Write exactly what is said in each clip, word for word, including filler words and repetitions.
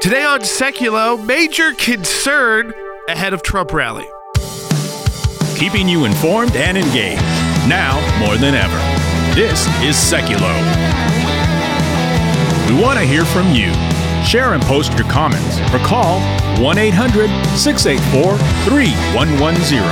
Today on Seculo, major concern ahead of Trump rally. Keeping you informed and engaged, now more than ever. This is Seculo. We want to hear from you. Share and post your comments or call one eight hundred, six eight four, three one one zero.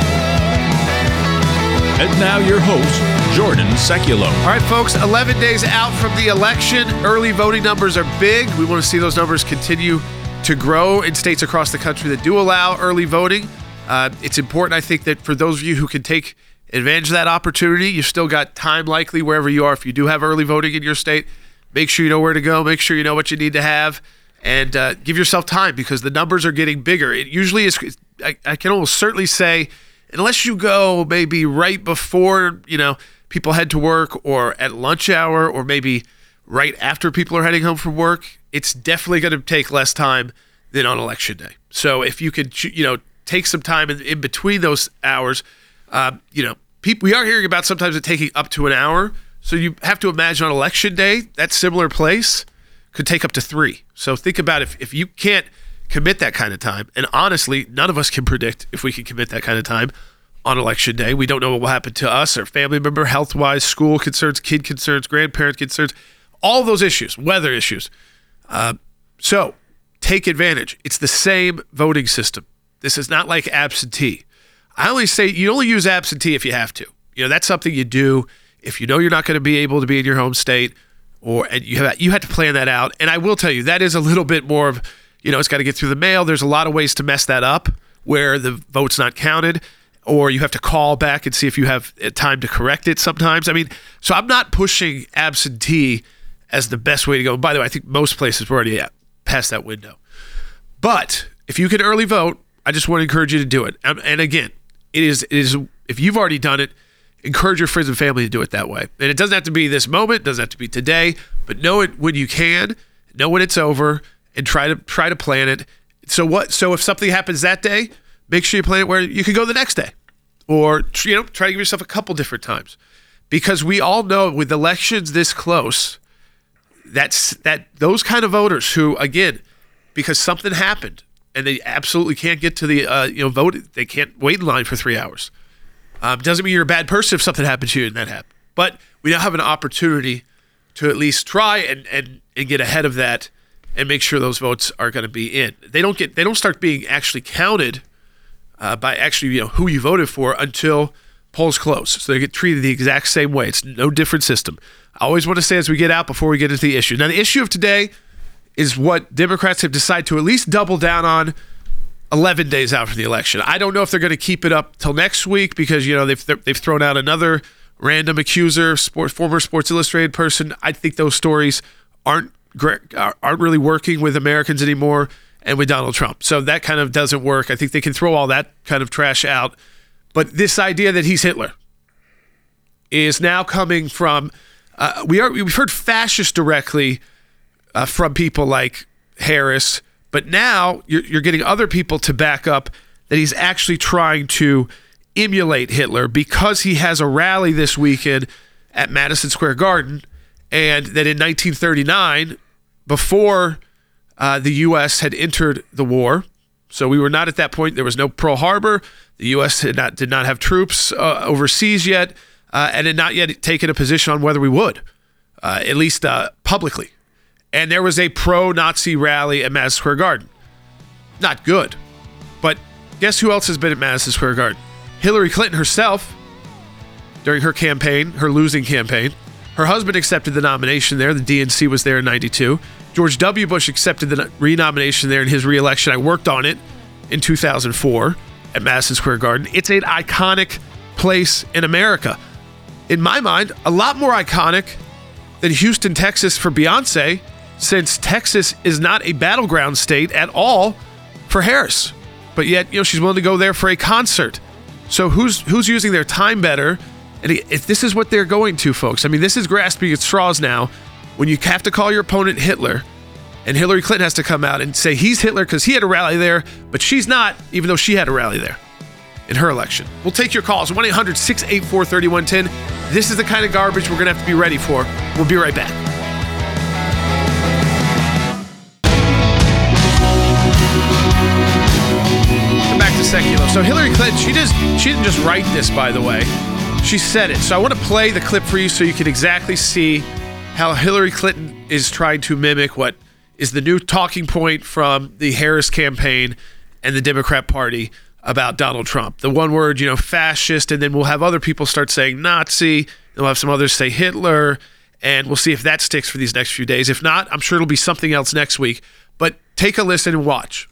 And now your host, Jordan Seculo. All right, folks, eleven days out from the election. Early voting numbers are big. We want to see those numbers continue to grow in states across the country that do allow early voting. Uh, it's important, I think, that for those of you who can take advantage of that opportunity, you've still got time likely wherever you are. If you do have early voting in your state, make sure you know where to go. Make sure you know what you need to have. And uh, give yourself time because the numbers are getting bigger. It usually is, I, I can almost certainly say, unless you go maybe right before, you know, people head to work or at lunch hour or maybe right after people are heading home from work, it's definitely going to take less time than on election day. So if you could, you know, take some time in, in between those hours, uh, you know, people, we are hearing about sometimes it taking up to an hour. So you have to imagine on election day, that similar place could take up to three. So think about if, if you can't commit that kind of time, and honestly, none of us can predict if we can commit that kind of time on election day. We don't know what will happen to us, our family member, health-wise, school concerns, kid concerns, grandparent concerns, all those issues, weather issues. Uh, so take advantage. It's the same voting system. This is not like absentee. I only say you only use absentee if you have to. You know, that's something you do if you know you're not going to be able to be in your home state, or and you have you had to plan that out. And I will tell you, that is a little bit more of, you know, it's got to get through the mail. There's a lot of ways to mess that up where the vote's not counted, or you have to call back and see if you have time to correct it sometimes. I mean, so I'm not pushing absentee as the best way to go. By the way, I think most places were already past that window. But if you can early vote, I just want to encourage you to do it. And, and again, it is, it is if you've already done it, encourage your friends and family to do it that way. And it doesn't have to be this moment, it doesn't have to be today, but know it when you can, know when it's over, and try to try to plan it. So what? So if something happens that day, make sure you plan it where you can go the next day, or you know, try to give yourself a couple different times, because we all know with elections this close, that's that those kind of voters who, again, because something happened and they absolutely can't get to the uh, you know vote, they can't wait in line for three hours. Um, doesn't mean you're a bad person if something happened to you and that happened. But we now have an opportunity to at least try and, and, and get ahead of that and make sure those votes are going to be in. They don't get they don't start being actually counted uh, by actually you know who you voted for until polls close. So they get treated the exact same way. It's no different system. I always want to say as we get out before we get into the issue. Now the issue of today is what Democrats have decided to at least double down on eleven days out from the election. I don't know if they're going to keep it up till next week because, you know, they've they've thrown out another random accuser, sport, former Sports Illustrated person. I think those stories aren't aren't really working with Americans anymore and with Donald Trump. So that kind of doesn't work. I think they can throw all that kind of trash out. But this idea that he's Hitler is now coming from, uh, we are, we've heard fascist directly uh, from people like Harris. But now you're, you're getting other people to back up that he's actually trying to emulate Hitler because he has a rally this weekend at Madison Square Garden, and that in nineteen thirty-nine, before uh, the U S had entered the war, so we were not at that point, there was no Pearl Harbor, the U S had not, did not have troops uh, overseas yet, uh, and had not yet taken a position on whether we would, uh, at least uh, publicly. And there was a pro-Nazi rally at Madison Square Garden. Not good. But guess who else has been at Madison Square Garden? Hillary Clinton herself, during her campaign, her losing campaign. Her husband accepted the nomination there. The D N C was there in ninety-two. George W. Bush accepted the renomination there in his re-election. I worked on it in two thousand four at Madison Square Garden. It's an iconic place in America. In my mind, a lot more iconic than Houston, Texas for Beyonce, since Texas is not a battleground state at all for Harris. But yet, you know, she's willing to go there for a concert. So who's who's using their time better? And if this is what they're going to, folks, I mean, this is grasping at straws now when you have to call your opponent Hitler, and Hillary Clinton has to come out and say he's Hitler because he had a rally there, but she's not, even though she had a rally there in her election. We'll take your calls, one eight hundred, six eight four, three one one zero. This is the kind of garbage we're going to have to be ready for. We'll be right back. second, though. So Hillary Clinton, she just she didn't just write this, by the way. She said it. So I want to play the clip for you so you can exactly see how Hillary Clinton is trying to mimic what is the new talking point from the Harris campaign and the Democrat Party about Donald Trump. The one word, you know, fascist, and then we'll have other people start saying Nazi, and we'll have some others say Hitler, and we'll see if that sticks for these next few days. If not, I'm sure it'll be something else next week. But take a listen and watch.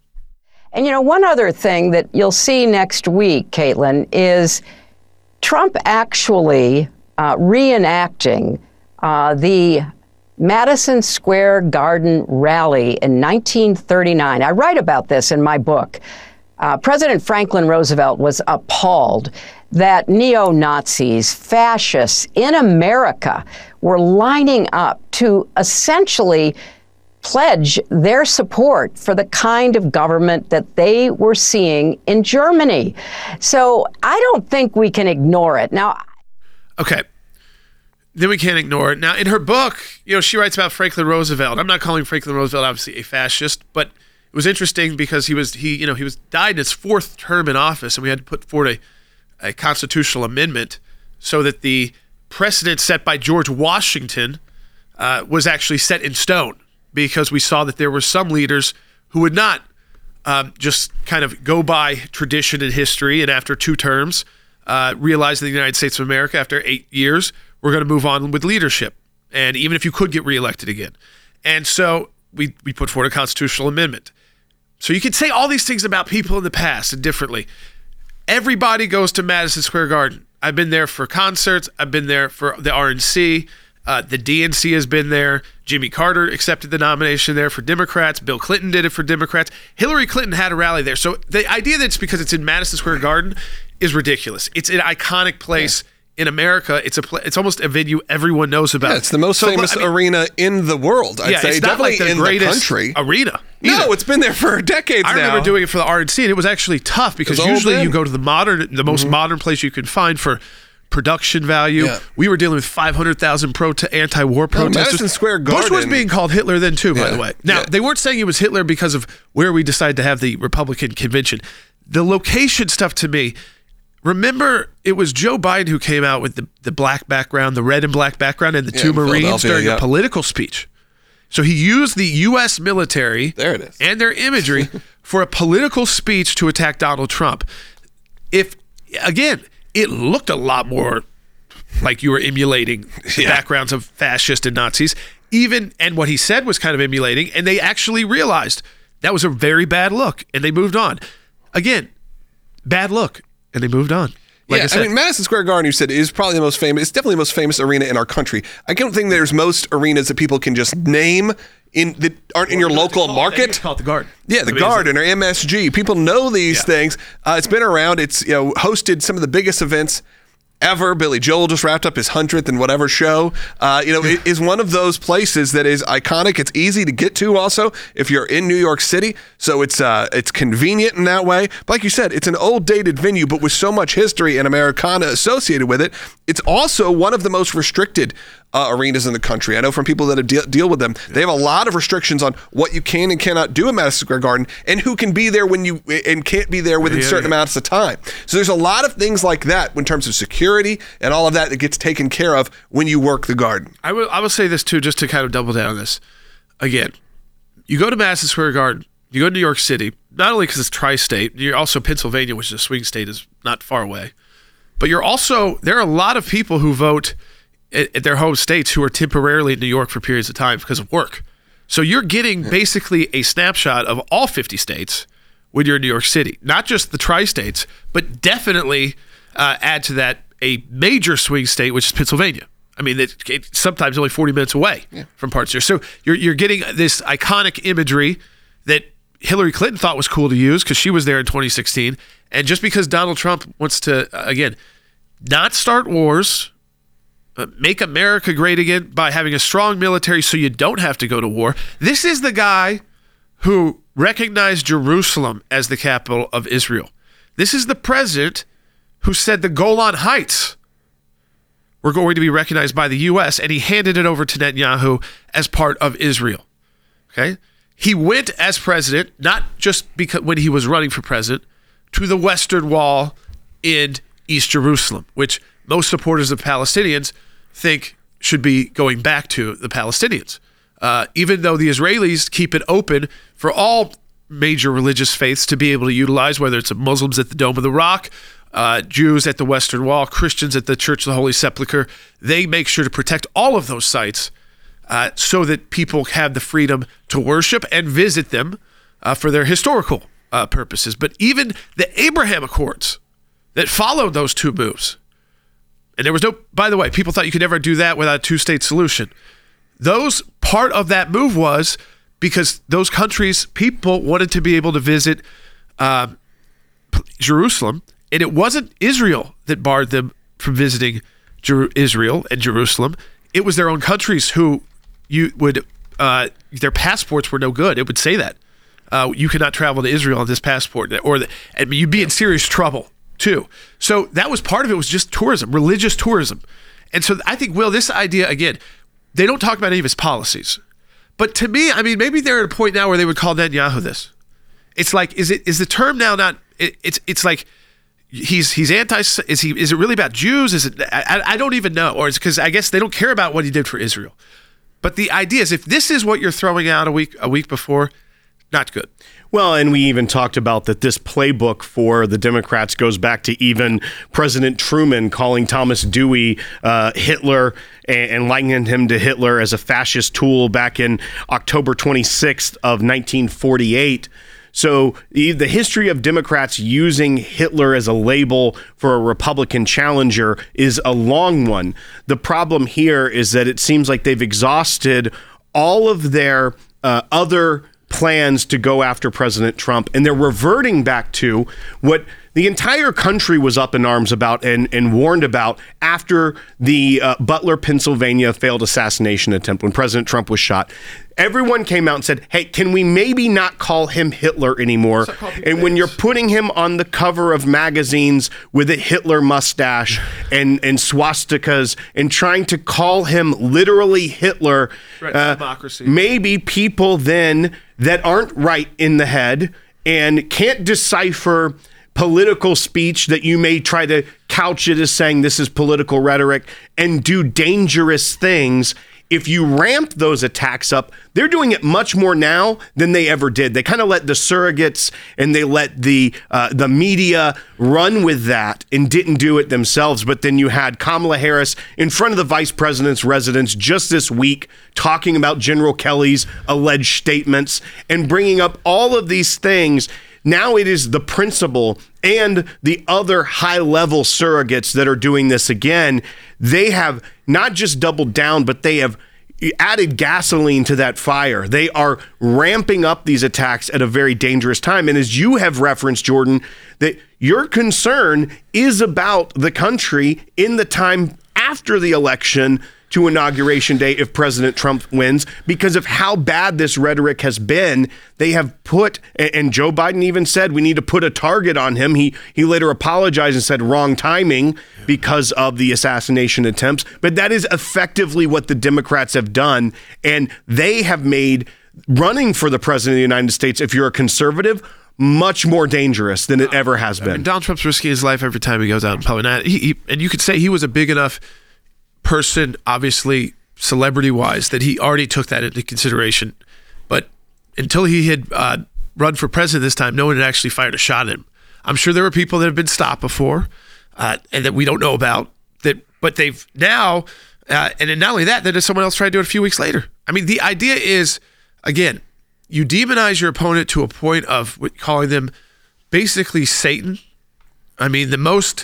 And, you know, one other thing that you'll see next week, Caitlin, is Trump actually uh, reenacting uh, the Madison Square Garden rally in nineteen thirty-nine. I write about this in my book. Uh, President Franklin Roosevelt was appalled that neo-Nazis, fascists in America were lining up to essentially pledge their support for the kind of government that they were seeing in Germany. So I don't think we can ignore it. Now, okay. Then we can't ignore it. Now, in her book, you know, she writes about Franklin Roosevelt. I'm not calling Franklin Roosevelt obviously a fascist, but it was interesting because he was he you know he was died in his fourth term in office, and we had to put forward a, a constitutional amendment so that the precedent set by George Washington uh, was actually set in stone, because we saw that there were some leaders who would not um, just kind of go by tradition and history, and after two terms uh, realize that the United States of America, after eight years, we're going to move on with leadership, and even if you could get reelected again. And so we we put forward a constitutional amendment. So you can say all these things about people in the past and differently. Everybody goes to Madison Square Garden. I've been there for concerts. I've been there for the R N C. Uh, the D N C has been there. Jimmy Carter accepted the nomination there for Democrats. Bill Clinton did it for Democrats. Hillary Clinton had a rally there. So the idea that it's because it's in Madison Square Garden is ridiculous. It's an iconic place. Yeah. In America, it's a pl- it's almost a venue everyone knows about. Yeah, it's the most so, famous I mean, arena in the world, I'd yeah, say. It's not Definitely like the in greatest the country. arena. Either. No, it's been there for decades I now. I remember doing it for the R N C, and it was actually tough because usually you go to the modern, the most mm-hmm. modern place you can find for production value. Yeah. We were dealing with five hundred thousand pro to anti-war protesters. No, Madison Square Garden. Bush was being called Hitler then too, by yeah. the way. Now, yeah. they weren't saying it was Hitler because of where we decided to have the Republican convention. The location stuff to me, remember, it was Joe Biden who came out with the, the black background, the red and black background, and the yeah, two Marines during yeah. a political speech. So he used the U S military there it is. and their imagery for a political speech to attack Donald Trump. If, again, it looked a lot more like you were emulating the yeah. backgrounds of fascists and Nazis, even, and what he said was kind of emulating, and they actually realized that was a very bad look, and they moved on. Again, bad look. And they moved on. Like yeah, I, said. I mean, Madison Square Garden, you said, is probably the most famous. It's definitely the most famous arena in our country. I don't think there's most arenas that people can just name in that aren't in your local market. It's called the Garden. Yeah, the Garden or M S G. People know these yeah. things. Uh, it's been around. It's you know hosted some of the biggest events ever. Billy Joel just wrapped up his hundredth and whatever show. Uh, you know, it is one of those places that is iconic. It's easy to get to also if you're in New York City. So it's uh, it's convenient in that way. But like you said, it's an old dated venue, but with so much history and Americana associated with it, it's also one of the most restricted Uh, arenas in the country. I know from people that have de- deal with them, they have a lot of restrictions on what you can and cannot do at Madison Square Garden, and who can be there when you and can't be there within yeah, certain yeah. amounts of time. So there's a lot of things like that in terms of security and all of that that gets taken care of when you work the Garden. I will. I will say this too, just to kind of double down on this. Again, you go to Madison Square Garden, you go to New York City, not only because it's tri-state, you're also Pennsylvania, which is a swing state, is not far away, but you're also there are a lot of people who vote at their home states who are temporarily in New York for periods of time because of work. So you're getting basically a snapshot of all fifty states when you're in New York City, not just the tri-states, but definitely uh, add to that a major swing state, which is Pennsylvania. I mean, it, it's sometimes only forty minutes away yeah. from parts here. So you're you're getting this iconic imagery that Hillary Clinton thought was cool to use because she was there in twenty sixteen. And just because Donald Trump wants to, uh, again, not start wars, make America great again by having a strong military so you don't have to go to war. This is the guy who recognized Jerusalem as the capital of Israel. This is the president who said the Golan Heights were going to be recognized by the U S, and he handed it over to Netanyahu as part of Israel. Okay? He went as president, not just because when he was running for president, to the Western Wall in East Jerusalem, which most supporters of Palestinians think should be going back to the Palestinians. Uh, even though the Israelis keep it open for all major religious faiths to be able to utilize, whether it's Muslims at the Dome of the Rock, uh, Jews at the Western Wall, Christians at the Church of the Holy Sepulchre, they make sure to protect all of those sites uh, so that people have the freedom to worship and visit them uh, for their historical uh, purposes. But even the Abraham Accords that followed those two moves, and there was no, by the way, people thought you could never do that without a two-state solution. Those, part of that move was because those countries, people wanted to be able to visit uh, Jerusalem, and it wasn't Israel that barred them from visiting Jer- Israel and Jerusalem. It was their own countries who you would, uh, their passports were no good. It would say that. Uh, you cannot travel to Israel on this passport, or the, and you'd be in serious trouble too. So that was part of it, was just tourism, religious tourism. And so I think, Will, this idea, again, they don't talk about any of his policies. But to me, I mean, maybe they're at a point now where they would call Netanyahu this. It's like, is it is the term now not, it, it's it's like, he's he's anti, is he is it really about Jews? Is it, I, I don't even know. Or it's because I guess they don't care about what he did for Israel. But the idea is, if this is what you're throwing out a week a week before, not good. Well, and we even talked about that this playbook for the Democrats goes back to even President Truman calling Thomas Dewey uh, Hitler and, and likening him to Hitler as a fascist tool back in October twenty-sixth of nineteen forty-eight. So the history of Democrats using Hitler as a label for a Republican challenger is a long one. The problem here is that it seems like they've exhausted all of their uh, other plans to go after President Trump, and they're reverting back to what the entire country was up in arms about and, and warned about after the uh, Butler, Pennsylvania failed assassination attempt when President Trump was shot. Everyone came out and said, hey, can we maybe not call him Hitler anymore? And when you're putting him on the cover of magazines with a Hitler mustache and, and swastikas and trying to call him literally Hitler, uh, democracy. Maybe people then that aren't right in the head and can't decipher political speech that you may try to couch it as saying this is political rhetoric and do dangerous things. If you ramp those attacks up, they're doing it much more now than they ever did. They kind of let the surrogates and they let the uh, the media run with that and didn't do it themselves. But then you had Kamala Harris in front of the vice president's residence just this week talking about General Kelly's alleged statements and bringing up all of these things. Now it is the principal and the other high-level surrogates that are doing this again. They have not just doubled down, but they have added gasoline to that fire. They are ramping up these attacks at a very dangerous time. And as you have referenced, Jordan, that your concern is about the country in the time after the election to Inauguration Day if President Trump wins, because of how bad this rhetoric has been. They have put, and Joe Biden even said, we need to put a target on him. He he later apologized and said wrong timing because of the assassination attempts. But that is effectively what the Democrats have done. And they have made running for the president of the United States, if you're a conservative, much more dangerous than it ever has been. I mean, Donald Trump's risking his life every time he goes out in public. Now, he, he, and you could say he was a big enough person, obviously celebrity-wise, that he already took that into consideration. But until he had uh, run for president this time, no one had actually fired a shot at him. I'm sure there were people that have been stopped before uh, and that we don't know about. That, but they've now, uh, and then not only that, then someone else tried to do it a few weeks later. I mean, the idea is, again, you demonize your opponent to a point of calling them basically Satan. I mean, the most,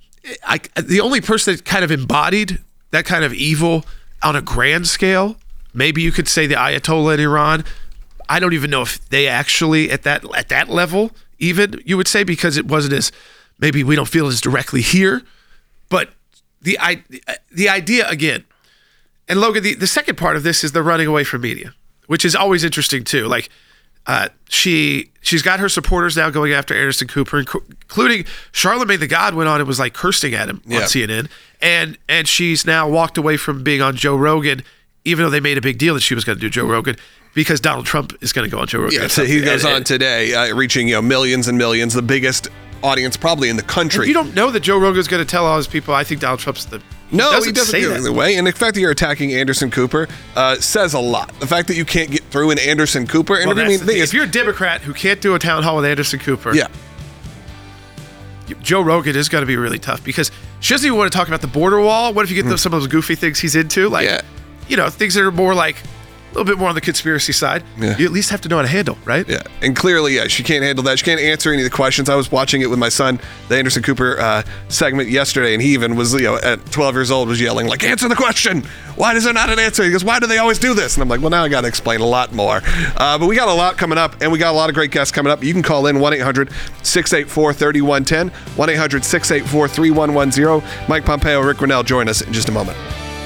I, the only person that kind of embodied that kind of evil on a grand scale, maybe you could say the Ayatollah in Iran. I don't even know if they actually at that at that level, even you would say, because it wasn't as, maybe we don't feel as directly here. But the the idea again, and Logan, the, the second part of this is the running away from media, which is always interesting too. Like uh, she she's got her supporters now going after Anderson Cooper, including Charlamagne the God went on and was like cursing at him yeah. on C N N. And and she's now walked away from being on Joe Rogan, even though they made a big deal that she was going to do Joe Rogan, because Donald Trump is going to go on Joe Rogan. Yeah, so he goes on today, uh, reaching you know millions and millions, the biggest audience probably in the country. If you don't know that Joe Rogan's going to tell all his people, I think Donald Trump's the... No, doesn't he doesn't say do it that. either way. And the fact that you're attacking Anderson Cooper uh, says a lot. The fact that you can't get through an Anderson Cooper Well, interview. I that's mean, the the thing. thing If is, you're a Democrat who can't do a town hall with Anderson Cooper, yeah. Joe Rogan is going to be really tough because she doesn't even want to talk about the border wall. What if you get those, some of those goofy things he's into? Like, Yeah. you know, things that are more like a little bit more on the conspiracy side. Yeah. You at least have to know how to handle, right? Yeah, and clearly, yeah, she can't handle that. She can't answer any of the questions. I was watching it with my son, the Anderson Cooper uh, segment yesterday, and he even was, you know, at twelve years old, was yelling, like, answer the question. Why is there not an answer? He goes, why do they always do this? And I'm like, well, now I got to explain a lot more. Uh, but we got a lot coming up, and we got a lot of great guests coming up. You can call in one eight hundred six eight four three one one zero, one eight hundred six eight four three one one zero. Mike Pompeo, Rick Grinnell join us in just a moment.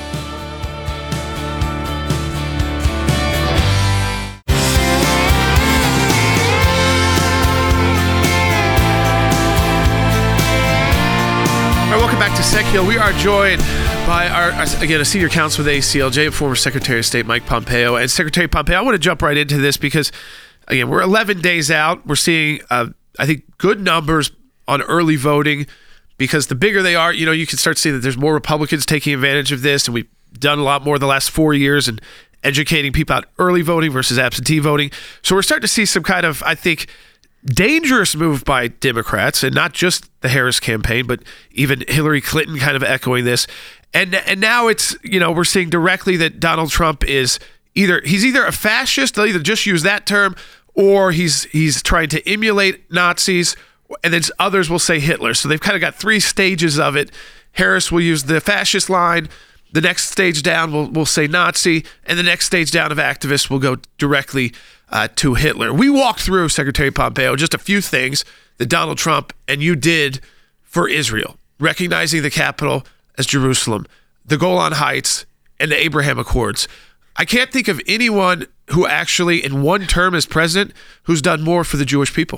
Back to Secular. We are joined by our, again, a senior counsel with A C L J, former Secretary of State Mike Pompeo. And Secretary Pompeo, I want to jump right into this because, again, we're eleven days out. We're seeing, uh, I think, good numbers on early voting because the bigger they are, you know, you can start seeing that there's more Republicans taking advantage of this. And we've done a lot more the last four years and educating people about early voting versus absentee voting. So we're starting to see some kind of, I think, dangerous move by Democrats, and not just the Harris campaign, but even Hillary Clinton kind of echoing this. And and now it's, you know, we're seeing directly that Donald Trump is either, he's either a fascist, they'll either just use that term, or he's he's trying to emulate Nazis, and then others will say Hitler. So they've kind of got three stages of it. Harris will use the fascist line, the next stage down will will say Nazi, and the next stage down of activists will go directly Uh, to Hitler. We walked through, Secretary Pompeo, just a few things that Donald Trump and you did for Israel, recognizing the capital as Jerusalem, the Golan Heights, and the Abraham Accords. I can't think of anyone who actually, in one term as president, who's done more for the Jewish people.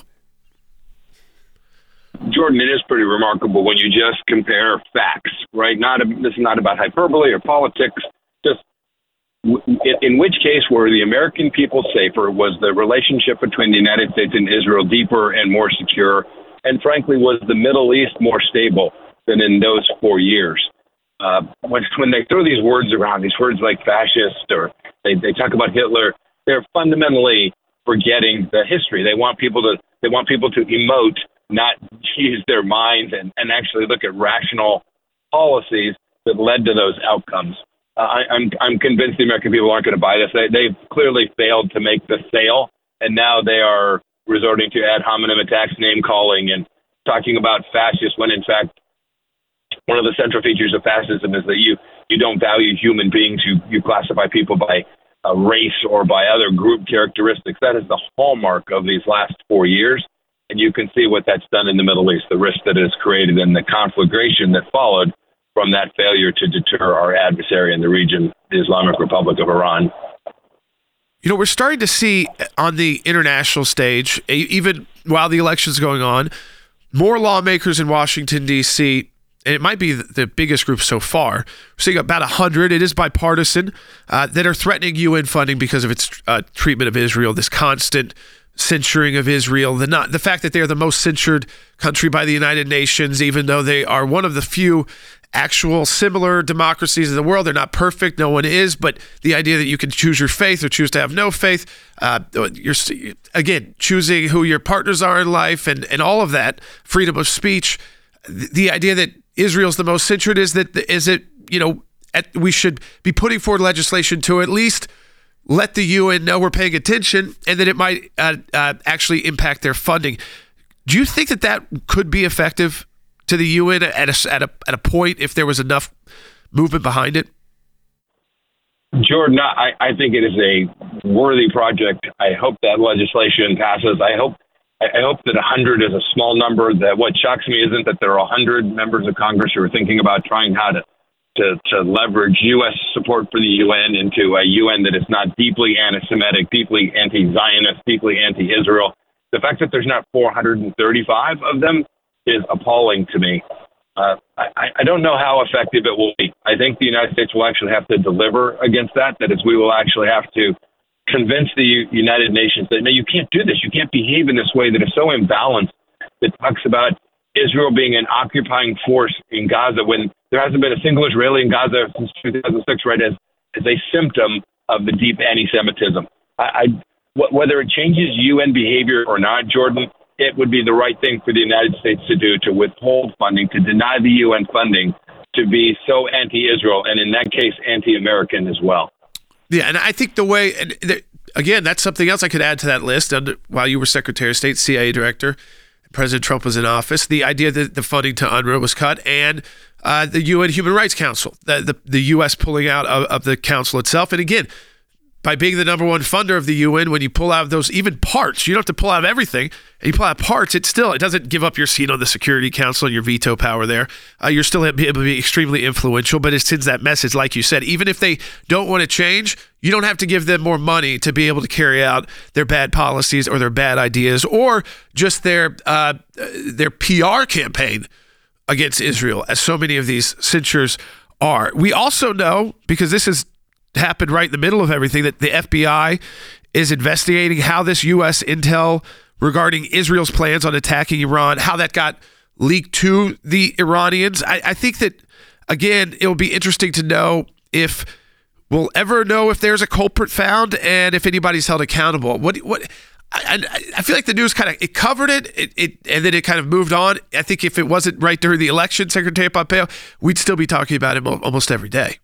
Jordan, it is pretty remarkable when you just compare facts, right? Not a, this is not about hyperbole or politics, just in which case were the American people safer? Was the relationship between the United States and Israel deeper and more secure? And frankly, was the Middle East more stable than in those four years? Uh, when, when they throw these words around, these words like fascist, or they, they talk about Hitler, they're fundamentally forgetting the history. They want people to they want people to emote, not use their minds and, and actually look at rational policies that led to those outcomes. Uh, I, I'm I'm convinced the American people aren't going to buy this. They, they've clearly failed to make the sale, and now they are resorting to ad hominem attacks, name calling, and talking about fascists when, in fact, one of the central features of fascism is that you, you don't value human beings. You, you classify people by uh, race or by other group characteristics. That is the hallmark of these last four years, and you can see what that's done in the Middle East, the risk that it has created, and the conflagration that followed from that failure to deter our adversary in the region, the Islamic Republic of Iran. You know, we're starting to see on the international stage, even while the election's going on, more lawmakers in Washington, D C, and it might be the biggest group so far. We're seeing about one hundred, it is bipartisan, uh, that are threatening U N funding because of its uh, treatment of Israel, this constant censuring of Israel, the not the fact that they're the most censured country by the United Nations, even though they are one of the few actual similar democracies in the world. They're not perfect, no one is, but the idea that you can choose your faith or choose to have no faith, uh, you're again choosing who your partners are in life, and and all of that, freedom of speech. The, the idea that Israel's the most censured is that is it you know at, we should be putting forward legislation to at least let the U N know we're paying attention, and that it might uh, uh, actually impact their funding. Do you think that that could be effective to the U N at a, at a, at a point if there was enough movement behind it? Jordan, I, I think it is a worthy project. I hope that legislation passes. I hope I hope that one hundred is a small number. That what shocks me isn't that there are one hundred members of Congress who are thinking about trying how to To, to leverage U S support for the U N into a U N that is not deeply anti-Semitic, deeply anti-Zionist, deeply anti-Israel. The fact that there's not four hundred thirty-five of them is appalling to me. Uh, I, I don't know how effective it will be. I think the United States will actually have to deliver against that. That is, we will actually have to convince the U- United Nations that, no, you can't do this. You can't behave in this way that is so imbalanced that talks about Israel being an occupying force in Gaza when there hasn't been a single Israeli in Gaza since two thousand six, right, as, as a symptom of the deep anti-Semitism. I, I, whether it changes U N behavior or not, Jordan, it would be the right thing for the United States to do, to withhold funding, to deny the U N funding, to be so anti-Israel, and in that case, anti-American as well. Yeah, and I think the way, and the, again, that's something else I could add to that list. Under, while you were Secretary of State, C I A Director, President Trump was in office, the idea that the funding to UNRWA was cut, and uh, the U N Human Rights Council, the, the, the U S pulling out of, of the council itself. And again, by being the number one funder of the U N, when you pull out of those, even parts, you don't have to pull out of everything, and you pull out parts, it still, it doesn't give up your seat on the Security Council and your veto power there. Uh, you're still able to be extremely influential, but it sends that message, like you said, even if they don't want to change, you don't have to give them more money to be able to carry out their bad policies or their bad ideas or just their uh, their P R campaign against Israel, as so many of these censures are. We also know, because this has happened right in the middle of everything, that the F B I is investigating how this U S intel regarding Israel's plans on attacking Iran, how that got leaked to the Iranians. I, I think that, again, it'll be interesting to know if we'll ever know if there's a culprit found and if anybody's held accountable. What what I, I feel like the news kind of it covered it, it, it, and then it kind of moved on. I think if it wasn't right during the election, Secretary Pompeo, we'd still be talking about him almost every day.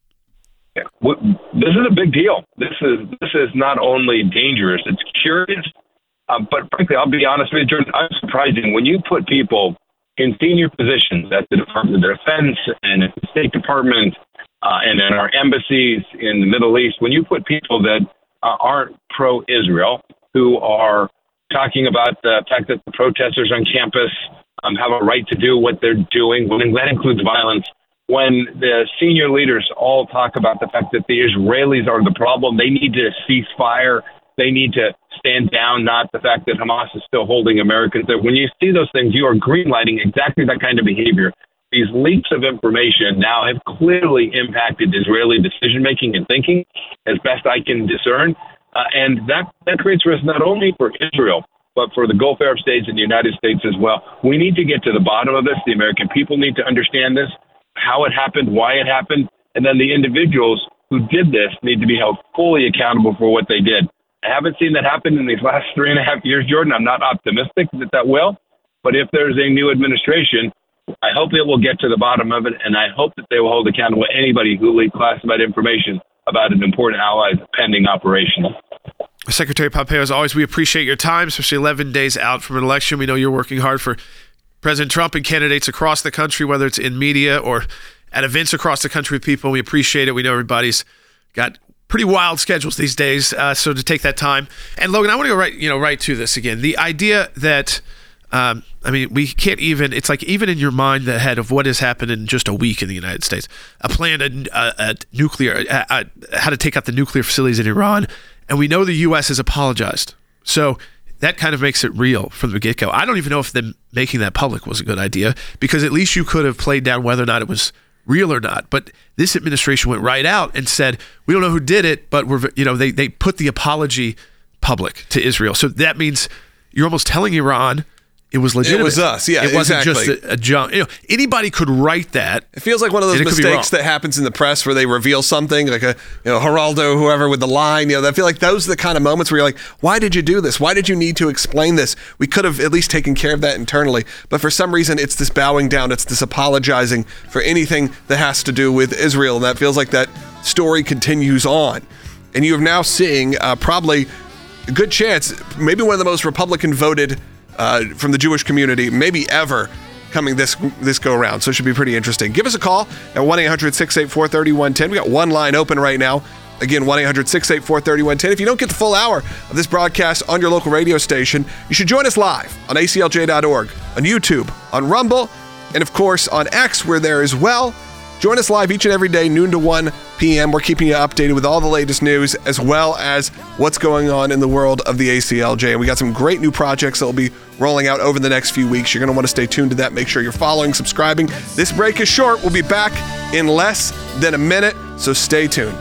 Yeah. Well, this is a big deal. This is this is not only dangerous; it's curious. Um, but frankly, I'll be honest with you, Jordan, I'm surprising when you put people in senior positions at the Department of Defense and at the State Department uh, and in our embassies in the Middle East. When you put people that uh, aren't pro-Israel, who are talking about the fact that the protesters on campus um, have a right to do what they're doing, when that includes violence. When the senior leaders all talk about the fact that the Israelis are the problem, they need to cease fire, they need to stand down, not the fact that Hamas is still holding Americans there. When you see those things, you are greenlighting exactly that kind of behavior. These leaks of information now have clearly impacted Israeli decision-making and thinking, as best I can discern. Uh, and that, that creates risk not only for Israel, but for the Gulf Arab states and the United States as well. We need to get to the bottom of this. The American people need to understand this, how it happened, why it happened, and then the individuals who did this need to be held fully accountable for what they did. I haven't seen that happen in these last three and a half years, Jordan. I'm not optimistic that that will, but if there's a new administration, I hope it will get to the bottom of it, and I hope that they will hold accountable anybody who leaked classified information about an important ally's pending operation. Secretary Pompeo, as always, we appreciate your time, especially eleven days out from an election. We know you're working hard for President Trump and candidates across the country, whether it's in media or at events across the country with people. We appreciate it. We know everybody's got pretty wild schedules these days, uh, so to take that time. And Logan, I want to go right, you know, right to this again. The idea that, um, I mean, we can't even, it's like even in your mind ahead of what has happened in just a week in the United States, a plan, a, a, a nuclear, a, a, how to take out the nuclear facilities in Iran, and we know the U S has apologized. So that kind of makes it real from the get-go. I don't even know if them making that public was a good idea, because at least you could have played down whether or not it was real or not. But this administration went right out and said, we don't know who did it, but we're, you know, they, they put the apology public to Israel. So that means you're almost telling Iran it was legitimate. It was us, yeah, It wasn't exactly. just a, a junk. You know, anybody could write that. It feels like one of those mistakes that happens in the press where they reveal something, like a you know Geraldo, whoever with the line. You know, I feel like those are the kind of moments where you're like, why did you do this? Why did you need to explain this? We could have at least taken care of that internally. But for some reason, it's this bowing down. It's this apologizing for anything that has to do with Israel. And that feels like that story continues on. And you are now seeing uh, probably a good chance, maybe one of the most Republican voted Uh, from the Jewish community, maybe ever, coming this this go around. So it should be pretty interesting. Give us a call at one eight hundred six eight four three one one zero. We got one line open right now. Again, one eight hundred six eight four three one one zero. If you don't get the full hour of this broadcast on your local radio station, you should join us live on A C L J dot org, on YouTube, on Rumble, and of course on X, we're there as well. Join us live each and every day, noon to one p.m. We're keeping you updated with all the latest news, as well as what's going on in the world of the A C L J. And we got some great new projects that will be rolling out over the next few weeks. You're going to want to stay tuned to that. Make sure you're following, subscribing. This break is short. We'll be back in less than a minute, so stay tuned.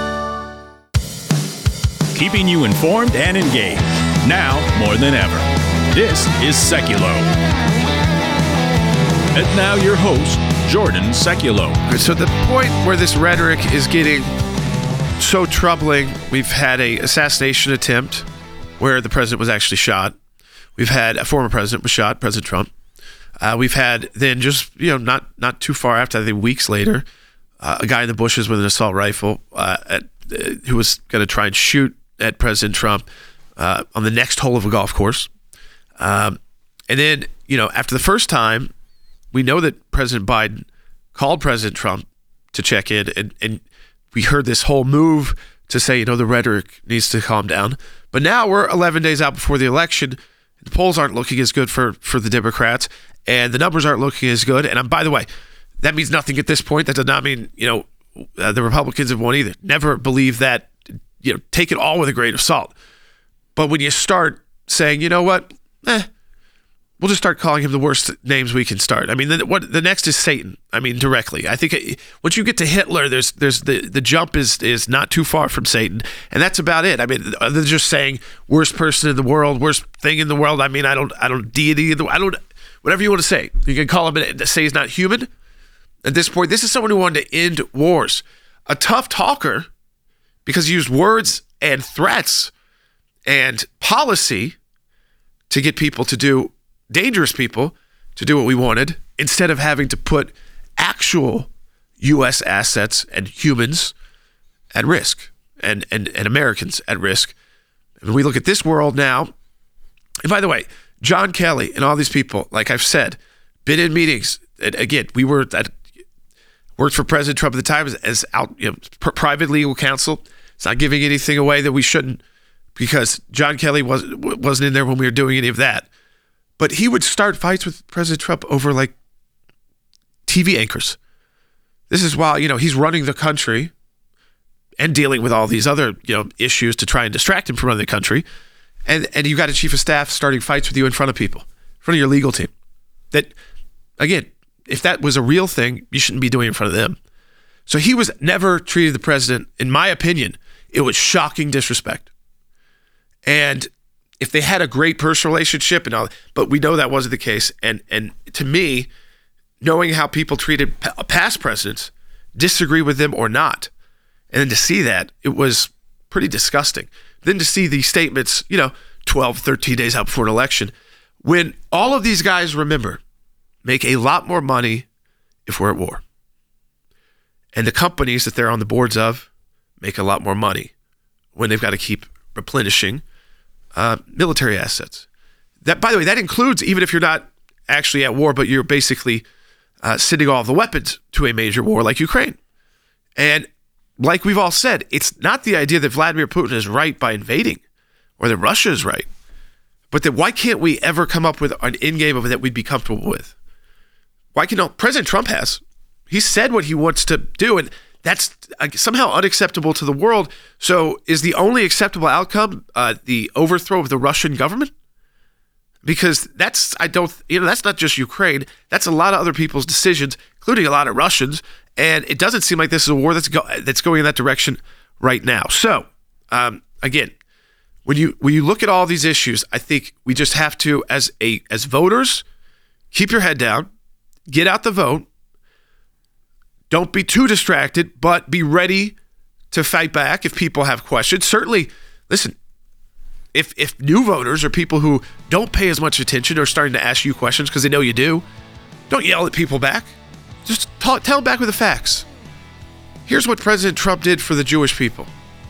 Keeping you informed and engaged, now more than ever. This is Seculo. And now your host, Jordan Seculo. So the point where this rhetoric is getting so troubling, we've had a assassination attempt where the president was actually shot. We've had a former president was shot, President Trump. Uh, we've had then just, you know, not not too far after, I think weeks later, uh, a guy in the bushes with an assault rifle uh, at, uh, who was going to try and shoot at President Trump uh, on the next hole of a golf course. Um, and then, you know, after the first time, we know that President Biden called President Trump to check in, and, and we heard this whole move to say, you know, the rhetoric needs to calm down. But now we're eleven days out before the election. The polls aren't looking as good for, for the Democrats, and the numbers aren't looking as good. And um, by the way, that means nothing at this point. That does not mean, you know, uh, the Republicans have won either. Never believe that. You know, take it all with a grain of salt. But when you start saying, you know what, eh, we'll just start calling him the worst names we can start. I mean, the, what the next is Satan. I mean, directly. I think it, once you get to Hitler, there's there's the, the jump is is not too far from Satan, and that's about it. I mean, other than just saying worst person in the world, worst thing in the world. I mean, I don't I don't deity. I don't whatever you want to say. You can call him and say he's not human. At this point, this is someone who wanted to end wars, a tough talker, because he used words and threats and policy to get people to do. Dangerous people to do what we wanted, instead of having to put actual U S assets and humans at risk and, and, and Americans at risk. And we look at this world now, and by the way, John Kelly and all these people, like I've said, been in meetings. And again, we were at, worked for President Trump at the time as, as out, you know, pr- private legal counsel. It's not giving anything away that we shouldn't, because John Kelly was, wasn't in there when we were doing any of that. But he would start fights with President Trump over like T V anchors. This is while, you know, he's running the country and dealing with all these other, you know, issues to try and distract him from running the country. And and you got a chief of staff starting fights with you in front of people, in front of your legal team. That, again, if that was a real thing, you shouldn't be doing it in front of them. So he was never treated the president, in my opinion, it was shocking disrespect. And if they had a great personal relationship and all, but we know that wasn't the case. And and to me, knowing how people treated past presidents, disagree with them or not, and then to see that, it was pretty disgusting. Then to see these statements, you know, twelve, thirteen days out before an election, when all of these guys, remember, make a lot more money if we're at war. And the companies that they're on the boards of make a lot more money when they've got to keep replenishing Uh, military assets. That, by the way, that includes even if you're not actually at war, but you're basically uh, sending all the weapons to a major war like Ukraine. And like we've all said, it's not the idea that Vladimir Putin is right by invading or that Russia is right, but that why can't we ever come up with an end game of it that we'd be comfortable with? Why can't no, President Trump has. He said what he wants to do, and that's somehow unacceptable to the world. So is the only acceptable outcome uh, the overthrow of the Russian government? Because that's, I don't, you know, that's not just Ukraine. That's a lot of other people's decisions, including a lot of Russians. And it doesn't seem like this is a war that's go, that's going in that direction right now. So um, again, when you when you look at all these issues, I think we just have to, as a as voters, keep your head down, get out the vote. Don't be too distracted, but be ready to fight back if people have questions. Certainly, listen, if if new voters or people who don't pay as much attention are starting to ask you questions because they know you do, don't yell at people back. Just talk, tell them back with the facts. Here's what President Trump did for the Jewish people.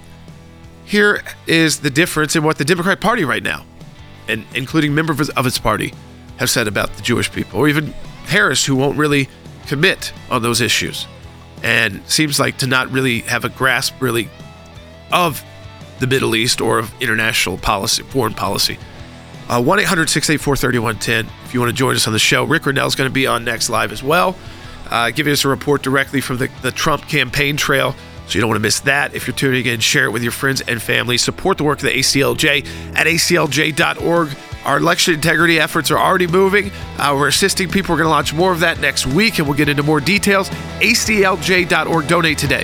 Here is the difference in what the Democratic Party right now, and including members of its party, have said about the Jewish people, or even Harris, who won't really commit on those issues and seems like to not really have a grasp really of the Middle East or of international policy, foreign policy. Uh, one eight hundred six eight four three one one zero if you want to join us on the show. Rick Grenell is going to be on next live as well, uh, giving us a report directly from the, the Trump campaign trail. So you don't want to miss that. If you're tuning in, share it with your friends and family. Support the work of the A C L J at A C L J dot org. Our election integrity efforts are already moving. Uh, we're assisting people. We're going to launch more of that next week, and we'll get into more details. A C L J dot org. Donate today.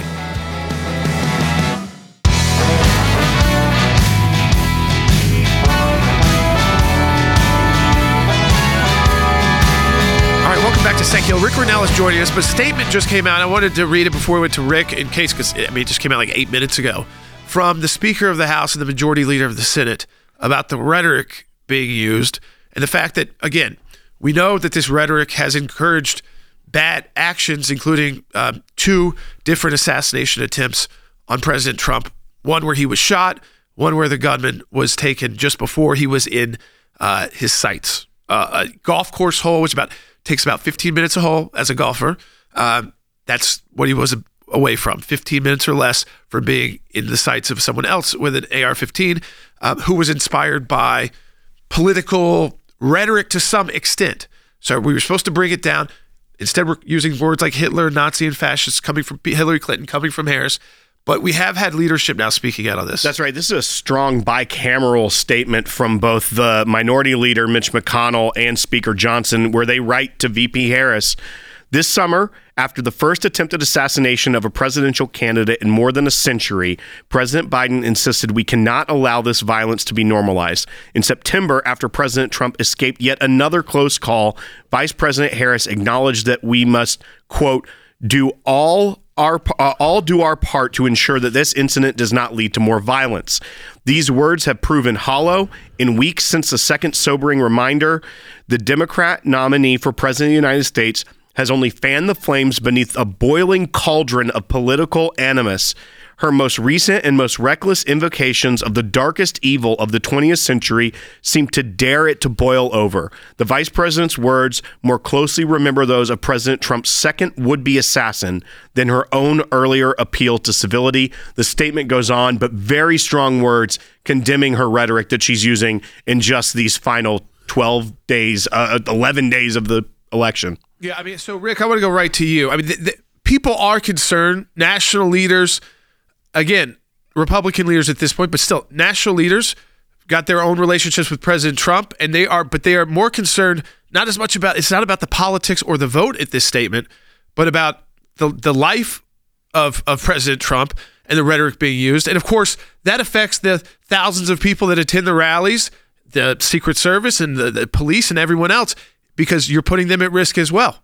Secular. Rick Grenell is joining us, but a statement just came out. I wanted to read it before we went to Rick in case, because I mean, it just came out like eight minutes ago, from the Speaker of the House and the Majority Leader of the Senate about the rhetoric being used and the fact that, again, we know that this rhetoric has encouraged bad actions, including uh, two different assassination attempts on President Trump, one where he was shot, one where the gunman was taken just before he was in uh, his sights. Uh, a golf course hole, which about takes about fifteen minutes a hole as a golfer. Uh, that's what he was away from, fifteen minutes or less from being in the sights of someone else with an A R fifteen, uh, who was inspired by political rhetoric to some extent. So we were supposed to bring it down. Instead, we're using words like Hitler, Nazi, and fascist coming from Hillary Clinton, coming from Harris. But we have had leadership now speaking out on this. That's right. This is a strong bicameral statement from both the Minority Leader, Mitch McConnell, and Speaker Johnson, where they write to V P Harris, this summer, after the first attempted assassination of a presidential candidate in more than a century, President Biden insisted we cannot allow this violence to be normalized. In September, after President Trump escaped yet another close call, Vice President Harris acknowledged that we must, quote, do all Our, uh, all do our part to ensure that this incident does not lead to more violence. These words have proven hollow. In weeks since the second sobering reminder, the Democrat nominee for President of the United States has only fanned the flames beneath a boiling cauldron of political animus. Her most recent and most reckless invocations of the darkest evil of the twentieth century seem to dare it to boil over. The vice president's words more closely remember those of President Trump's second would-be assassin than her own earlier appeal to civility. The statement goes on, but very strong words condemning her rhetoric that she's using in just these final twelve days, uh, eleven days of the election. Yeah, I mean, so Rick, I want to go right to you. I mean, the, the, people are concerned, national leaders. Again, Republican leaders at this point, but still, national leaders got their own relationships with President Trump, and they are, but they are more concerned, not as much about, it's not about the politics or the vote at this statement, but about the the life of, of President Trump and the rhetoric being used. And of course, that affects the thousands of people that attend the rallies, the Secret Service and the, the police and everyone else, because you're putting them at risk as well.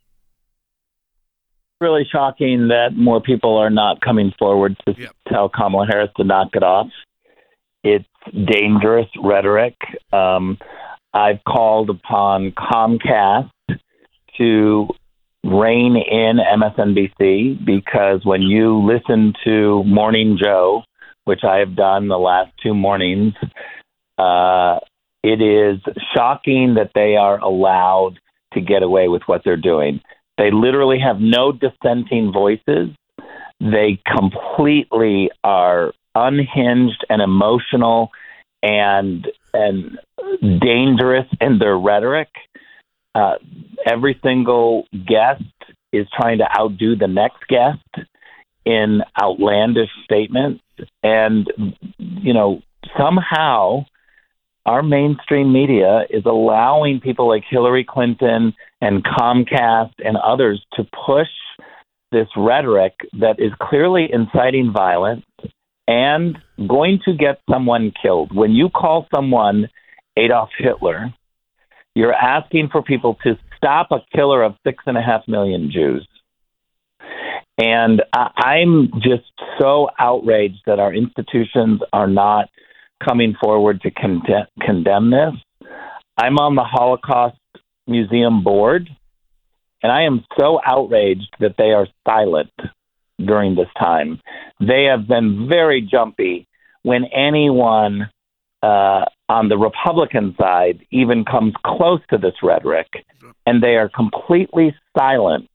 Really shocking that more people are not coming forward to yep. tell Kamala Harris to knock it off. It's dangerous rhetoric. Um, I've called upon Comcast to rein in M S N B C because when you listen to Morning Joe, which I have done the last two mornings, uh, it is shocking that they are allowed to get away with what they're doing. They literally have no dissenting voices. They completely are unhinged and emotional and and dangerous in their rhetoric. Uh, every single guest is trying to outdo the next guest in outlandish statements. And, you know, somehow our mainstream media is allowing people like Hillary Clinton and Comcast and others to push this rhetoric that is clearly inciting violence and going to get someone killed. When you call someone Adolf Hitler, you're asking for people to stop a killer of six and a half million Jews. And I'm just so outraged that our institutions are not coming forward to condemn, condemn this. I'm on the Holocaust Museum board, and I am so outraged that they are silent during this time. They have been very jumpy when anyone uh, on the Republican side even comes close to this rhetoric, and they are completely silent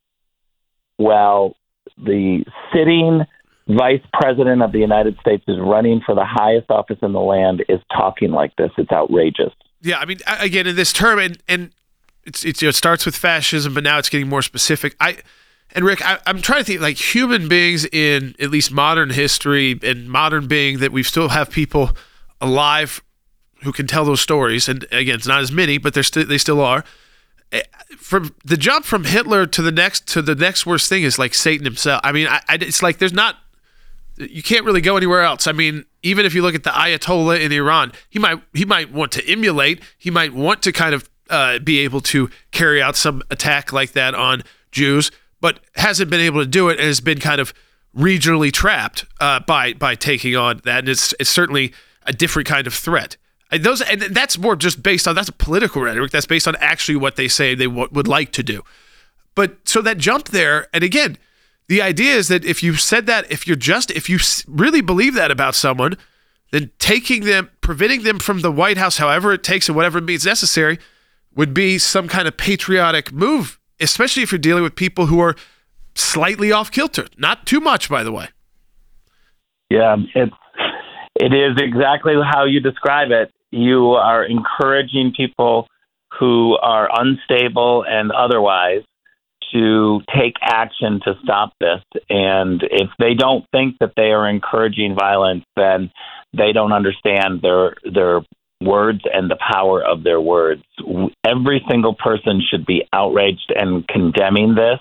while the sitting Vice President of the United States is running for the highest office in the land is talking like this. It's outrageous. Yeah, I mean, again, in this term, and, and it's, it's you know, it starts with fascism, but now it's getting more specific. I and Rick, I, I'm trying to think like human beings in at least modern history and modern being that we still have people alive who can tell those stories. And again, it's not as many, but they're st- they still are. From the jump from Hitler to the next to the next worst thing is like Satan himself. I mean, I, I, it's like there's not. You can't really go anywhere else. I mean, even if you look at the Ayatollah in Iran, he might he might want to emulate. He might want to kind of uh, be able to carry out some attack like that on Jews, but hasn't been able to do it and has been kind of regionally trapped uh, by by taking on that. And it's it's certainly a different kind of threat. And those and that's more just based on that's a political rhetoric. That's based on actually what they say they w- would like to do. But so that jump there, and again, the idea is that if you said that, if you're just if you really believe that about someone, then taking them, preventing them from the White House, however it takes and whatever means necessary, would be some kind of patriotic move, especially if you're dealing with people who are slightly off kilter. Not too much, by the way. Yeah, it's, it is exactly how you describe it. You are encouraging people who are unstable and otherwise to take action to stop this. And if they don't think that they are encouraging violence, then they don't understand their their words and the power of their words. Every single person should be outraged and condemning this.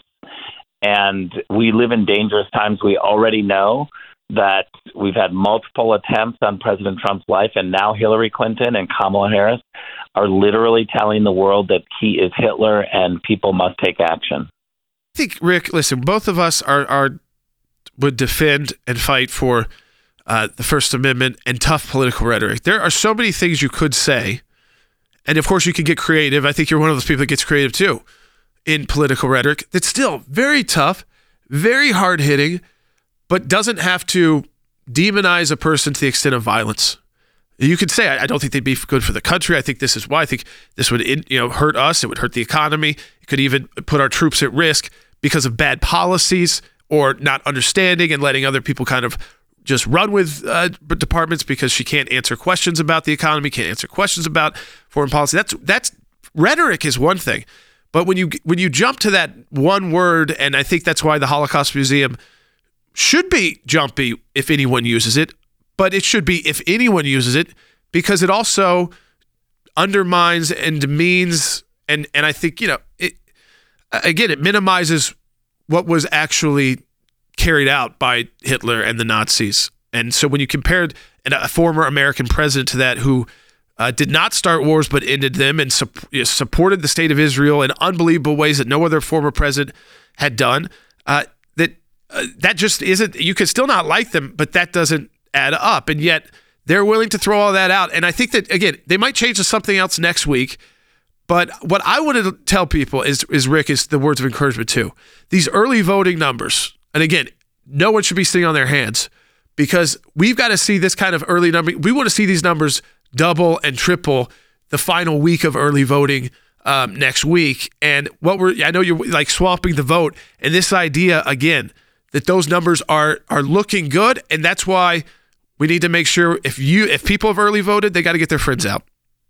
And we live in dangerous times. We already know that we've had multiple attempts on President Trump's life, and now Hillary Clinton and Kamala Harris are literally telling the world that he is Hitler and people must take action. I think, Rick, listen, both of us are, are would defend and fight for uh, the First Amendment and tough political rhetoric. There are so many things you could say, and of course you can get creative. I think you're one of those people that gets creative too in political rhetoric. That's still very tough, very hard-hitting, but doesn't have to demonize a person to the extent of violence. You could say, I don't think they'd be good for the country. I think this is why. I think this would you know hurt us. It would hurt the economy. It could even put our troops at risk because of bad policies or not understanding and letting other people kind of just run with uh, departments because she can't answer questions about the economy, can't answer questions about foreign policy. That's that's rhetoric is one thing. But when you when you jump to that one word, and I think that's why the Holocaust Museum should be jumpy if anyone uses it, but it should be if anyone uses it, because it also undermines and demeans, and, and I think, you know, it again, it minimizes what was actually carried out by Hitler and the Nazis. And so when you compared a former American president to that who uh, did not start wars but ended them and su- supported the state of Israel in unbelievable ways that no other former president had done, uh, that uh, that just isn't, you could still not like them, but that doesn't add up. And yet they're willing to throw all that out. And I think that, again, they might change to something else next week. But what I want to tell people is, is Rick, is the words of encouragement too. These early voting numbers, and again, no one should be sitting on their hands because we've got to see this kind of early number. We want to see these numbers double and triple the final week of early voting um, next week. And what we're, I know you're like swapping the vote, and this idea again that those numbers are are looking good, and that's why we need to make sure if you if people have early voted, they got to get their friends out.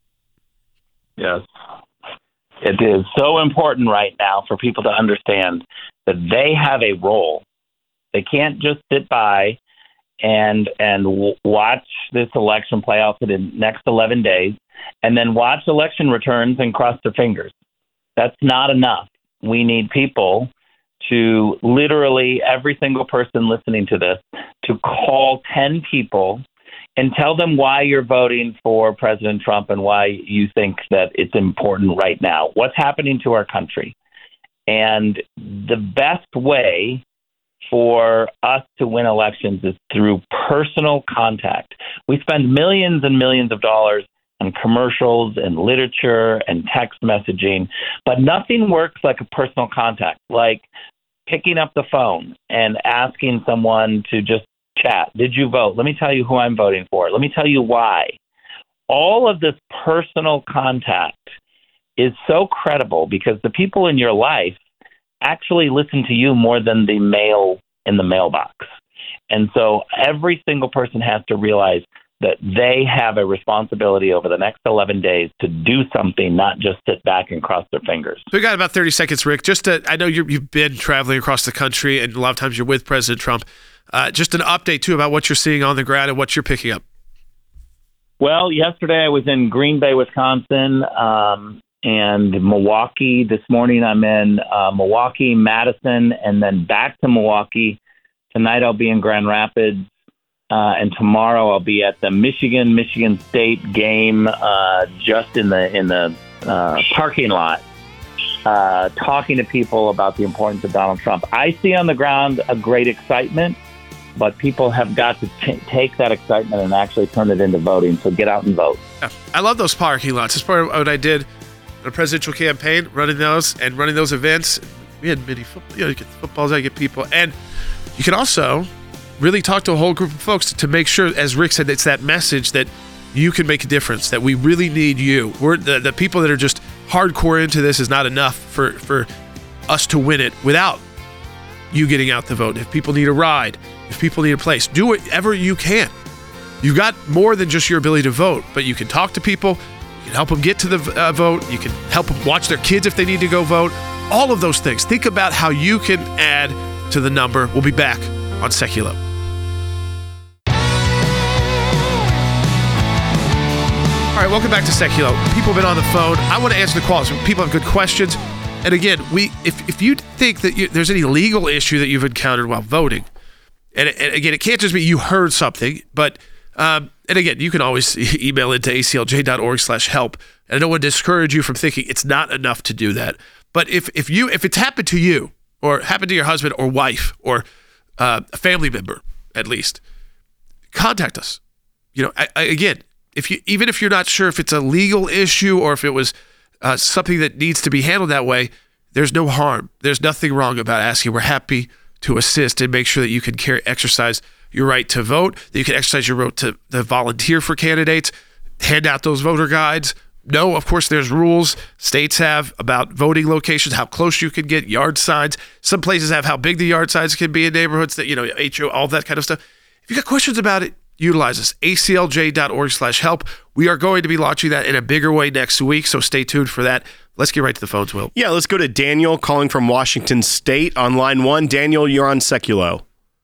Yes. It is so important right now for people to understand that they have a role. They can't just sit by and and w- watch this election play out for the next eleven days and then watch election returns and cross their fingers. That's not enough. We need people to literally, every single person listening to this, to call ten people and tell them why you're voting for President Trump and why you think that it's important right now. What's happening to our country? And the best way for us to win elections is through personal contact. We spend millions and millions of dollars on commercials and literature and text messaging, but nothing works like a personal contact, like picking up the phone and asking someone to just chat. Did you vote? Let me tell you who I'm voting for. Let me tell you why. All of this personal contact is so credible because the people in your life actually listen to you more than the mail in the mailbox. And so every single person has to realize that they have a responsibility over the next eleven days to do something, not just sit back and cross their fingers. So we got about thirty seconds, Rick. Just to, I know you're, you've been traveling across the country, and a lot of times you're with President Trump. Uh, just an update, too, about what you're seeing on the ground and what you're picking up. Well, yesterday I was in Green Bay, Wisconsin, um, and Milwaukee. This morning I'm in uh, Milwaukee, Madison, and then back to Milwaukee. Tonight I'll be in Grand Rapids, uh, and tomorrow I'll be at the Michigan Michigan State game, uh, just in the in the uh, parking lot, uh, talking to people about the importance of Donald Trump. I see on the ground a great excitement, but people have got to t- take that excitement and actually turn it into voting. So get out and vote. Yeah, I love those parking lots. It's part of what I did in a presidential campaign, running those and running those events. We had mini football, you know, you get footballs, I get people. And you can also really talk to a whole group of folks to make sure, as Rick said, it's that message that you can make a difference, that we really need you. We're the, the people that are just hardcore into this is not enough for, for us to win it without you getting out the vote. If people need a ride, if people need a place, do whatever you can. You've got more than just your ability to vote, but you can talk to people, you can help them get to the uh, vote, you can help them watch their kids if they need to go vote, all of those things. Think about how you can add to the number. We'll be back on Seculo. All right, welcome back to Seculo. People have been on the phone. I want to answer the calls. People have good questions. And again, we if, if you think that you, there's any legal issue that you've encountered while voting, and, and again, it can't just be you heard something, but, um, and again, you can always email into A C L J dot org slash help. And I don't want to discourage you from thinking it's not enough to do that. But if if you if it's happened to you, or happened to your husband or wife, or uh, a family member, at least, contact us. You know, I, I, again, if you even if you're not sure if it's a legal issue or if it was uh, something that needs to be handled that way, there's no harm. There's nothing wrong about asking. We're happy to assist and make sure that you can carry, exercise your right to vote, that you can exercise your right to, to volunteer for candidates, hand out those voter guides. No, of course, there's rules states have about voting locations, how close you can get, yard signs. Some places have how big the yard signs can be in neighborhoods, that, you know, H O, all that kind of stuff. If you got questions about it, utilize us. A C L J dot org slash help. We are going to be launching that in a bigger way next week, so stay tuned for that. Let's get right to the phones, Will. Yeah, let's go to Daniel calling from Washington State on line one. Daniel, you're on Seculo.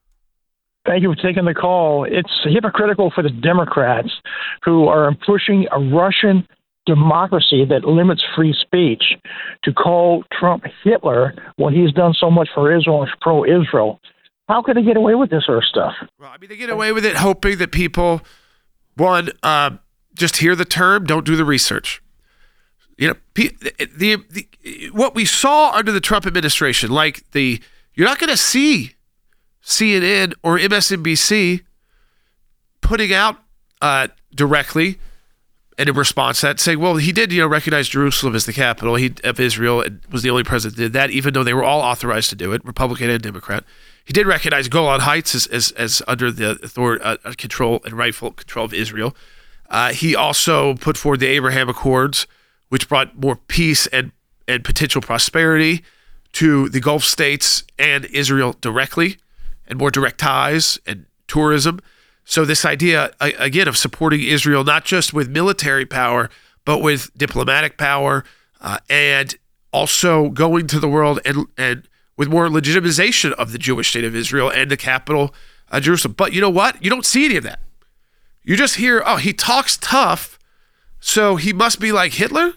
Thank you for taking the call. It's hypocritical for the Democrats who are pushing a Russian democracy that limits free speech to call Trump Hitler when he's done so much for Israel and pro-Israel. How could they get away with this sort of stuff? Well, I mean, they get away with it hoping that people, one, uh, just hear the term, don't do the research. You know, the, the, the what we saw under the Trump administration, like the, you're not going to see C N N or M S N B C putting out uh, directly and in response to that, saying, well, he did, you know, recognize Jerusalem as the capital he, of Israel and was the only president that did that, even though they were all authorized to do it, Republican and Democrat. He did recognize Golan Heights as as, as under the authority, uh, control and rightful control of Israel. Uh, he also put forward the Abraham Accords, which brought more peace and, and potential prosperity to the Gulf states and Israel directly, and more direct ties and tourism. So this idea, again, of supporting Israel, not just with military power, but with diplomatic power, uh, and also going to the world and and with more legitimization of the Jewish state of Israel and the capital, uh, Jerusalem. But you know what? You don't see any of that. You just hear, oh, he talks tough, so he must be like Hitler?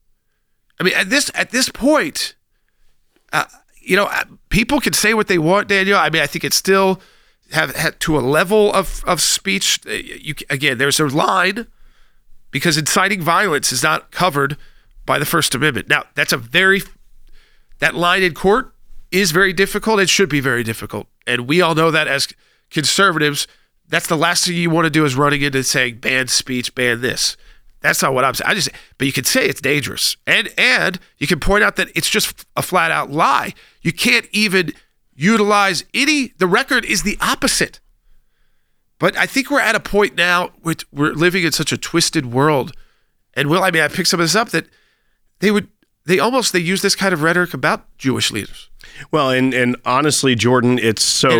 I mean, at this at this point, uh, you know, people can say what they want, Daniel. I mean, I think it's still have had to a level of, of speech. You, again, there's a line, because inciting violence is not covered by the First Amendment. Now, that's a very, that line in court is very difficult. It should be very difficult. And we all know that as conservatives, that's the last thing you want to do, is running into saying ban speech, ban this. That's not what I'm saying. I just, but you can say it's dangerous. And and you can point out that it's just a flat out lie. You can't even utilize any, the record is the opposite. But I think we're at a point now where we're living in such a twisted world. And Will, I mean, I picked some of this up, that they would, they almost, they use this kind of rhetoric about Jewish leaders. Well, and, and honestly, Jordan, it's so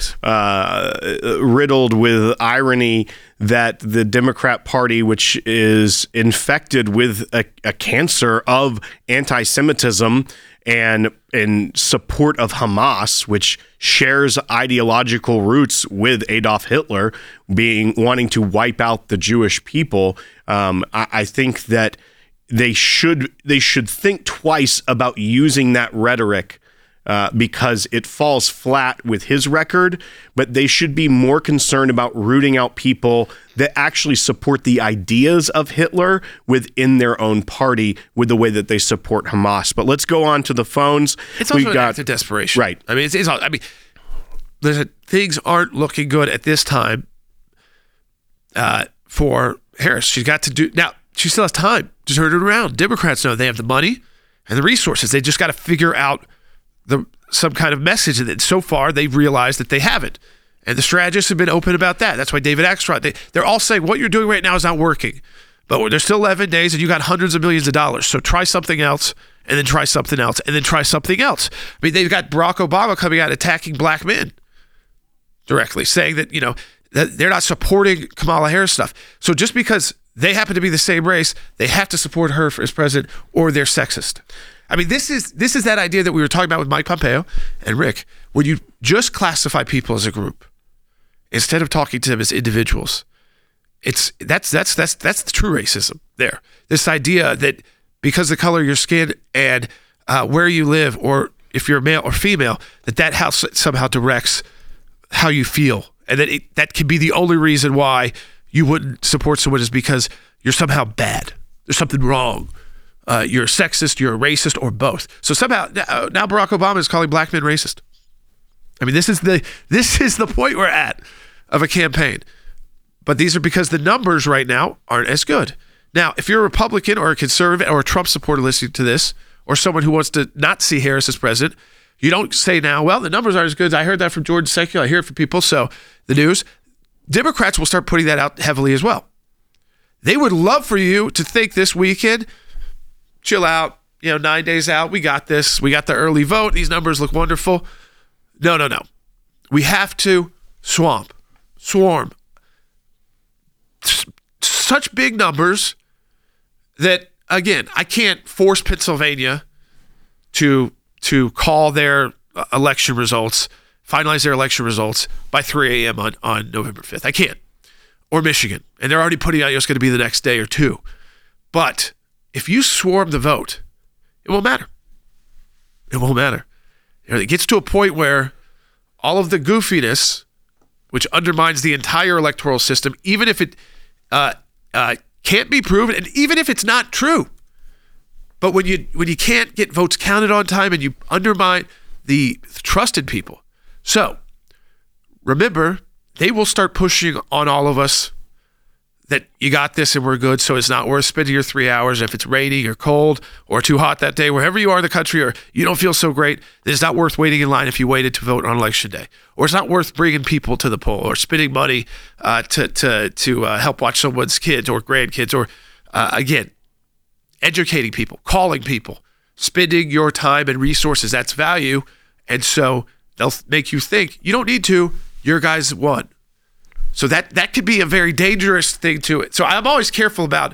uh, riddled with irony that the Democrat Party, which is infected with a, a cancer of anti-Semitism and in support of Hamas, which shares ideological roots with Adolf Hitler, being wanting to wipe out the Jewish people, um, I, I think that they should they should think twice about using that rhetoric uh, because it falls flat with his record, but they should be more concerned about rooting out people that actually support the ideas of Hitler within their own party with the way that they support Hamas. But let's go on to the phones. It's also We've an got, act of desperation. Right. I mean, it's, it's I mean, listen, things aren't looking good at this time uh, for Harris. She's got to do, now, she still has time to turn it around. Democrats know they have the money and the resources. They just got to figure out the some kind of message. And so far, they've realized that they haven't. And the strategists have been open about that. That's why David Axelrod, they, they're all saying what you're doing right now is not working. But there's still eleven days and you got hundreds of millions of dollars. So try something else and then try something else and then try something else. I mean, they've got Barack Obama coming out attacking black men directly, saying that, you know, that they're not supporting Kamala Harris stuff. So just because they happen to be the same race, they have to support her as president or they're sexist. I mean, this is this is that idea that we were talking about with Mike Pompeo and Rick, when you just classify people as a group instead of talking to them as individuals. It's that's that's that's that's the true racism there. This idea that because of the color of your skin and uh, where you live, or if you're male or female, that that house somehow directs how you feel, and that it, that can be the only reason why you wouldn't support someone is because you're somehow bad. There's something wrong. Uh, you're a sexist, you're a racist, or both. So somehow now Barack Obama is calling black men racist. I mean, this is the this is the point we're at of a campaign. But these are because the numbers right now aren't as good. Now, if you're a Republican or a conservative or a Trump supporter listening to this, or someone who wants to not see Harris as president, you don't say now, well, the numbers aren't as good. I heard that from Jordan Secular. I hear it from people. So the news, Democrats will start putting that out heavily as well. They would love for you to think this weekend, chill out, you know, nine days out, we got this. We got the early vote. These numbers look wonderful. No, no, no. We have to swamp, swarm. Such big numbers that, again, I can't force Pennsylvania to to call their election results, finalize their election results by three a.m. on, on November fifth. I can't. Or Michigan. And they're already putting out, you know, it's going to be the next day or two. But if you swarm the vote, it won't matter. It won't matter. You know, it gets to a point where all of the goofiness, which undermines the entire electoral system, even if it uh, uh, can't be proven, and even if it's not true. But when you when you can't get votes counted on time and you undermine the trust in people. So remember, they will start pushing on all of us that you got this and we're good, so it's not worth spending your three hours. If it's raining or cold or too hot that day, wherever you are in the country, or you don't feel so great, it's not worth waiting in line if you waited to vote on election day. Or it's not worth bringing people to the poll or spending money uh, to to to uh, help watch someone's kids or grandkids, or, uh, again, educating people, calling people, spending your time and resources. That's value. And so they'll make you think, you don't need to, your guys won. So that that could be a very dangerous thing to it. So I'm always careful about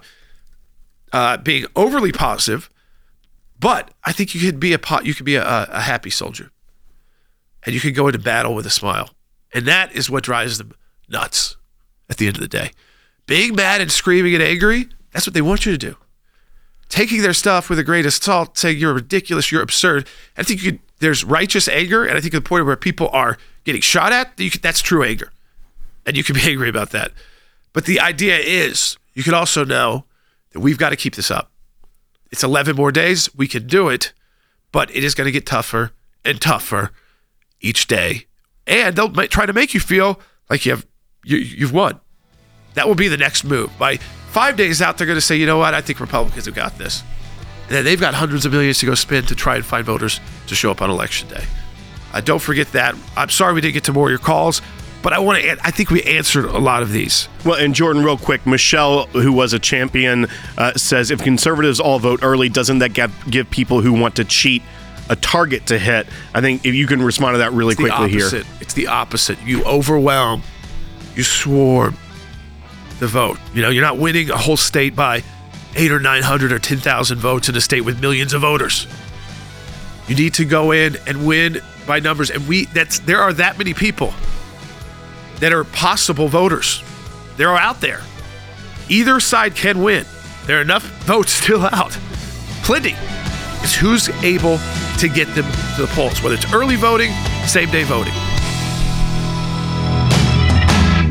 uh, being overly positive, but I think you could be a po- you could be a, a happy soldier, and you can go into battle with a smile, and that is what drives them nuts. At the end of the day, being mad and screaming and angry, that's what they want you to do. Taking their stuff with a grain of salt, saying you're ridiculous, you're absurd. I think you could, there's righteous anger, and I think at the point where people are getting shot at, you could, that's true anger. And you can be angry about that. But the idea is, you can also know that we've got to keep this up. It's eleven more days. We can do it, but it is going to get tougher and tougher each day. And they'll might try to make you feel like you have, you, you've won. That will be the next move. By five days out, they're going to say, you know what, I think Republicans have got this. And then they've got hundreds of millions to go spend to try and find voters to show up on election day. Uh, don't forget that. I'm sorry we didn't get to more of your calls, but I want to. I think we answered a lot of these. Well, and Jordan, real quick, Michelle, who was a champion, uh, says if conservatives all vote early, doesn't that give, give people who want to cheat a target to hit? I think if you can respond to that really it's quickly the opposite. here. It's the opposite. You overwhelm, you swarm the vote. You know, you're not winning a whole state by eight or nine hundred or ten thousand votes in a state with millions of voters. You need to go in and win by numbers, and we that's there are that many people that are possible voters. They're out there. Either side can win. There are enough votes still out. Plenty. It's who's able to get them to the polls, whether it's early voting, same day voting.